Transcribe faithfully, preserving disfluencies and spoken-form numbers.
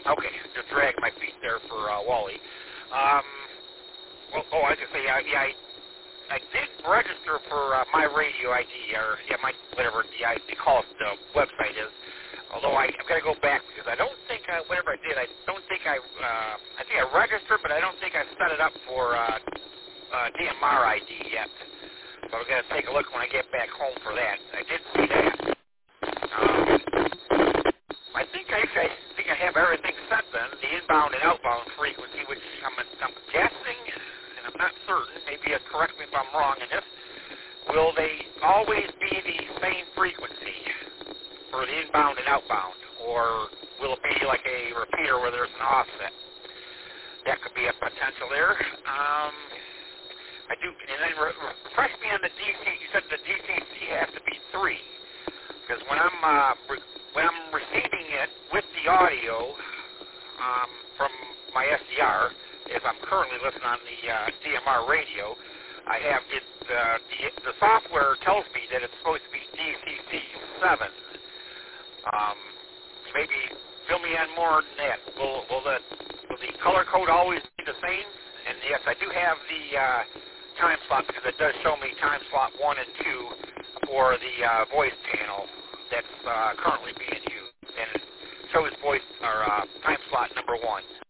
Okay, just drag my feet there for uh, Wally. Um, well, oh, I was going to say, uh, yeah, I, I did register for uh, my radio I D, or yeah, my whatever the I they call it, the website is. Although I, I've got to go back because I don't think I, whatever I did, I don't think I, uh, I think I registered, but I don't think I set it up for uh, uh, D M R I D yet. So I'm going to take a look when I get back home for that. I did see that. Um, I think I, I think I have everything set then, the inbound and outbound frequency, which I'm, I'm guessing, and I'm not certain, maybe uh, correct me if I'm wrong in this, will they always be the same frequency for the inbound and outbound, or will it be like a repeater where there's an offset? That could be a potential there. Um, I do, and then re- refresh me on the D C. You said the D C C has to be three, because when I'm uh, re- when I'm receiving it with the audio um, from my S D R, as I'm currently listening on the uh, D M R radio, I have it. Uh, the, the software tells me that it's supposed to be D C C seven. Um, maybe fill me in more than that. Will, will the will the color code always be the same? And yes, I do have the uh, time slot because it does show me time slot one and two for the uh, voice channel that's uh, currently being used, and it shows voice or uh, time slot number one.